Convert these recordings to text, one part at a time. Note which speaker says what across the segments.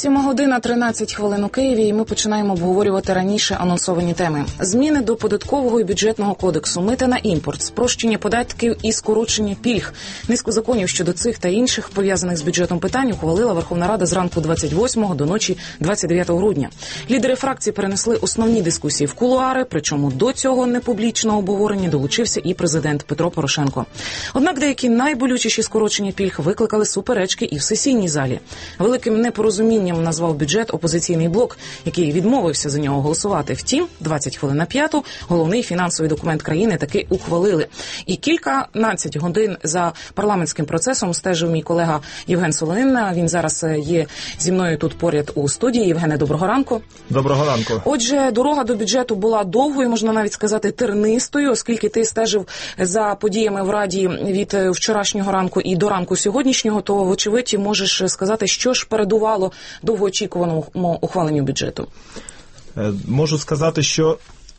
Speaker 1: 7 13 хвилин у Києві, і ми починаємо обговорювати раніше анонсовані теми. Зміни до податкового і бюджетного кодексу, мита на імпорт, спрощення податків і скорочення пільг. Низку законів щодо цих та інших пов'язаних з бюджетом питань ухвалила Верховна Рада зранку 28-го до ночі 29 грудня. Лідери фракцій перенесли основні дискусії в кулуари, причому до цього непублічного обговорення долучився і президент Петро Порошенко. Однак деякі найболючіші скорочення пільг викликали суперечки і в сесійній залі. Великим непорозумінням назвав бюджет опозиційний блок, який відмовився за нього голосувати. Втім, 20 хвилин на 5-ту головний фінансовий документ країни таки ухвалили. І кільканадцять годин за парламентським процесом стежив мій колега Євген Солонин. Він зараз є зі мною тут поряд у студії. Євгене, доброго ранку.
Speaker 2: Доброго ранку.
Speaker 1: Отже, дорога до бюджету була довгою, можна навіть сказати тернистою, оскільки ти стежив за подіями в Раді від вчорашнього ранку і до ранку сьогоднішнього, то, вочевидь, можеш сказати, що ж передувало довгоочікуваному ухваленню бюджету.
Speaker 2: Можу сказати, що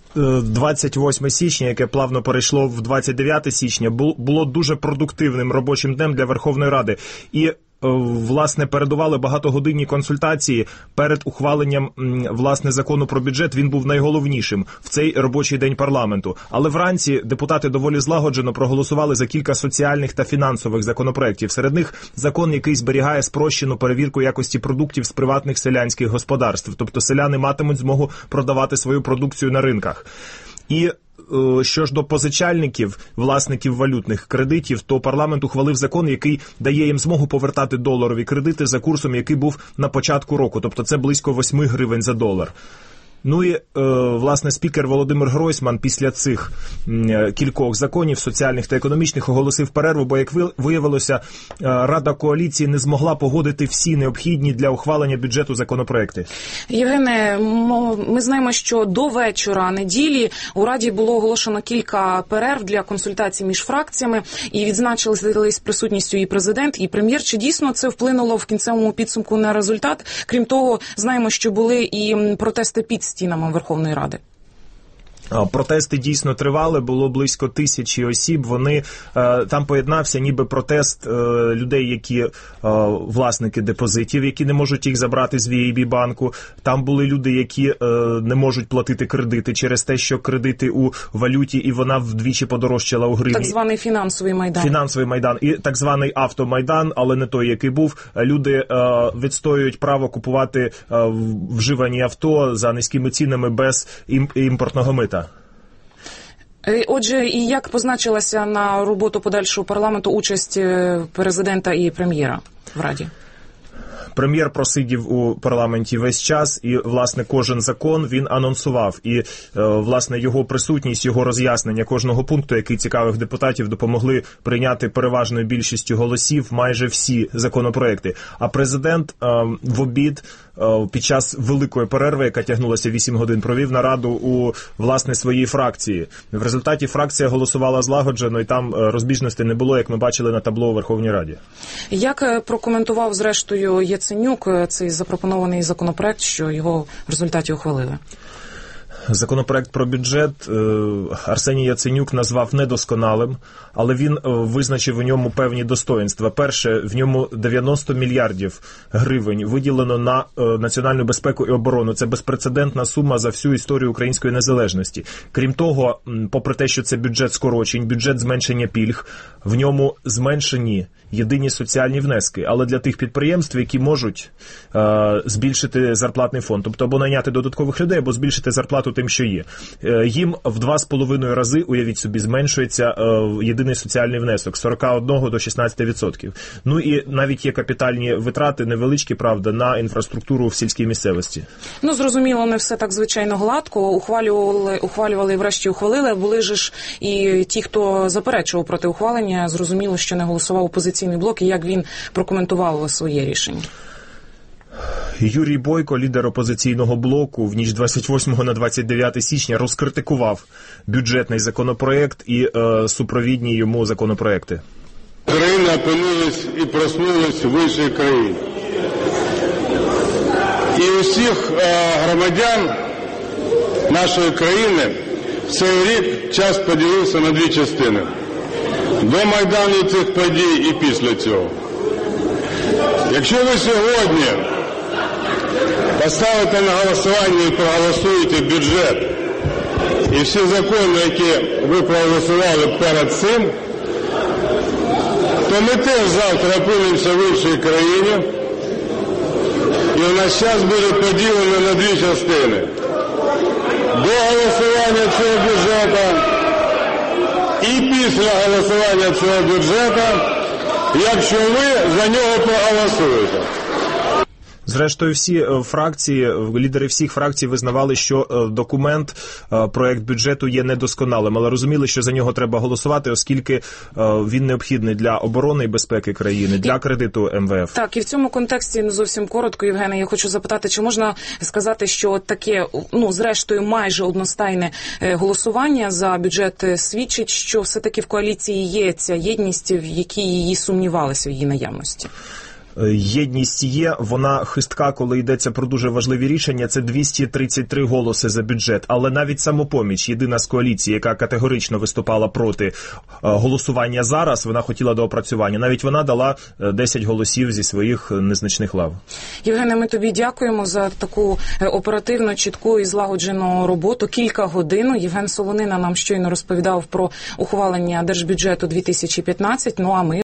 Speaker 2: 28 січня, яке плавно перейшло в 29 січня, було дуже продуктивним робочим днем для Верховної Ради. І власне, передували багатогодинні консультації перед ухваленням, власне, закону про бюджет. Він був найголовнішим в цей робочий день парламенту. Але вранці депутати доволі злагоджено проголосували за кілька соціальних та фінансових законопроєктів. Серед них закон, який зберігає спрощену перевірку якості продуктів з приватних селянських господарств. Тобто селяни матимуть змогу продавати свою продукцію на ринках. І що ж до позичальників, власників валютних кредитів, то парламент ухвалив закон, який дає їм змогу повертати доларові кредити за курсом, який був на початку року. Тобто це близько 8 гривень за долар. Ну і, власне, спікер Володимир Гройсман після цих кількох законів, соціальних та економічних, оголосив перерву, бо, як виявилося, Рада коаліції не змогла погодити всі необхідні для ухвалення бюджету законопроекти.
Speaker 1: Євгене, ми знаємо, що до вечора неділі у Раді було оголошено кілька перерв для консультацій між фракціями і відзначились присутністю і президент, і прем'єр. Чи дійсно це вплинуло в кінцевому підсумку на результат? Крім того, знаємо, що були і протести під стінами Верховної Ради.
Speaker 2: Протести дійсно тривали, було близько 1000 осіб. Вони там поєднався ніби протест людей, які власники депозитів, які не можуть їх забрати з VAB банку. Там були люди, які не можуть платити кредити через те, що кредити у валюті, і вона вдвічі подорожчала у гривні.
Speaker 1: Так званий фінансовий майдан.
Speaker 2: Фінансовий майдан і так званий автомайдан, але не той, який був. Люди відстоюють право купувати вживані авто за низькими цінами без імпортного мита.
Speaker 1: Отже, і як позначилася на роботу подальшого парламенту участь президента і прем'єра в Раді?
Speaker 2: Прем'єр просидів у парламенті весь час, і, власне, кожен закон він анонсував. І, власне, його присутність, його роз'яснення кожного пункту, який цікавих депутатів, допомогли прийняти переважною більшістю голосів майже всі законопроекти. А президент в обід під час великої перерви, яка тягнулася 8 годин, провів нараду у, власне, своїй фракції. В результаті фракція голосувала злагоджено, і там розбіжностей не було, як ми бачили на табло у Верховній Раді. Як прокоментував, зрештою, Яценюк цей запропонований законопроект, що його в результаті ухвалили? Законопроект про бюджет Арсеній Яценюк назвав недосконалим, але він визначив у ньому певні достоїнства. Перше, в ньому 90 мільярдів гривень виділено на національну безпеку і оборону. Це безпрецедентна сума за всю історію української незалежності. Крім того, попри те, що це бюджет скорочень, бюджет зменшення пільг, в ньому зменшені єдині соціальні внески, але для тих підприємств, які можуть збільшити зарплатний фонд, тобто або найняти додаткових людей, або збільшити зарплату тим, що є. Їм в 2,5 рази, уявіть собі, зменшується єдиний соціальний внесок з 41 до 16%. Ну і навіть є капітальні витрати, невеличкі, правда, на інфраструктуру в сільській місцевості. Ну, зрозуміло, не все так звичайно гладко. Ухвалювали і врешті ухвалили. Були ж і ті, хто заперечував проти ухвалення, зрозуміло, що не голосував опозиційний блок, і як він прокоментував своє рішення. Юрій Бойко, лідер опозиційного блоку, в ніч 28 на 29 січня розкритикував бюджетний законопроект і супровідні йому законопроекти.
Speaker 3: Країна опинилась і проснулась в іншій країні. І усіх громадян нашої країни в цей рік час поділився на дві частини. До Майдану цих подій і після цього. Якщо ви сьогодні поставите на голосування і проголосуєте бюджет і всі закони, які ви проголосували перед цим, то ми теж завтра опинимося в іншій країні, і у нас час буде поділено на дві частини. До голосування цього бюджету і після голосування цього бюджету, якщо ви за нього проголосуєте.
Speaker 2: Зрештою, всі фракції, лідери всіх фракцій визнавали, що документ, проект бюджету є недосконалим, але розуміли, що за нього треба голосувати, оскільки він необхідний для оборони і безпеки країни, для кредиту МВФ.
Speaker 1: Так, і в цьому контексті зовсім коротко, Євгене, я хочу запитати, чи можна сказати, що таке, зрештою, майже одностайне голосування за бюджет свідчить, що все-таки в коаліції є ця єдність, в якій її сумнівалися в її наявності?
Speaker 2: Єдність є, вона хистка, коли йдеться про дуже важливі рішення, це 233 голоси за бюджет, але навіть «Самопоміч», єдина з коаліції, яка категорично виступала проти голосування зараз, вона хотіла доопрацювання, навіть вона дала 10 голосів зі своїх незначних лав.
Speaker 1: Євгене, ми тобі дякуємо за таку оперативну, чітку і злагоджену роботу. Кілька годин. Євген Солонина нам щойно розповідав про ухвалення держбюджету 2015, а ми